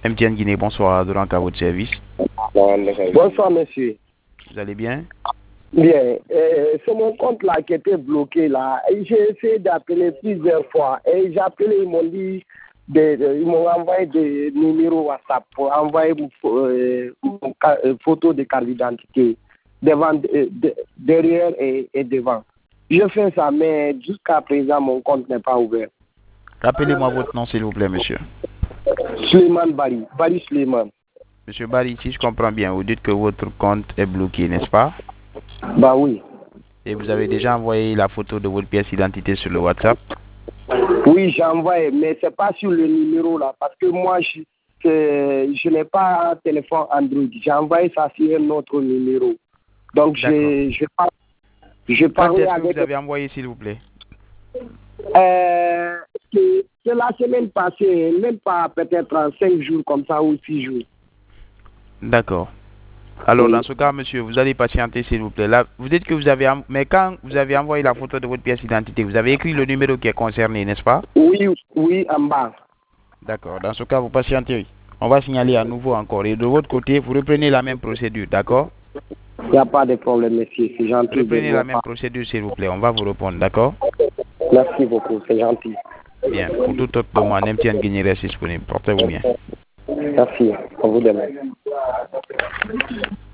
MTN Guinée, bonsoir, Dorank à votre service. Bonsoir, monsieur. Vous allez bien? Bien. C'est mon compte là qui était bloqué là. J'ai essayé d'appeler plusieurs fois. Et j'ai appelé, ils m'ont dit, ils m'ont envoyé des numéros WhatsApp pour envoyer une photo de carte d'identité devant, derrière et devant. Je fais ça, mais jusqu'à présent, mon compte n'est pas ouvert. Rappelez-moi votre nom, s'il vous plaît, monsieur. Suleiman Bari. Bari Suleiman. Monsieur Bari, si je comprends bien, vous dites que votre compte est bloqué, n'est-ce pas? Bah oui. Et vous avez déjà envoyé la photo de votre pièce d'identité sur le WhatsApp? Oui, j'ai envoyé, mais c'est pas sur le numéro là, parce que moi, je n'ai pas un téléphone Android. J'ai envoyé ça sur un autre numéro. Donc, je Quand est-ce que avec... vous avez envoyé, s'il vous plaît? C'est la semaine passée, même pas peut-être en 5 jours comme ça ou 6 jours. D'accord. Alors, dans ce cas, monsieur, vous allez patienter, s'il vous plaît. Là, vous dites que vous avez... Mais quand vous avez envoyé la photo de votre pièce d'identité, vous avez écrit le numéro qui est concerné, n'est-ce pas? Oui, en bas. D'accord. Dans ce cas, vous patientez. On va signaler à nouveau encore. Et de votre côté, vous reprenez la même procédure, d'accord? Il n'y a pas de problème, monsieur. C'est gentil. Reprenez la même procédure, s'il vous plaît. On va vous répondre, d'accord? Merci beaucoup, c'est gentil. Bien. Pour tout autre demande, MTN Guinée reste disponible. Portez-vous bien. Merci. On vous demande.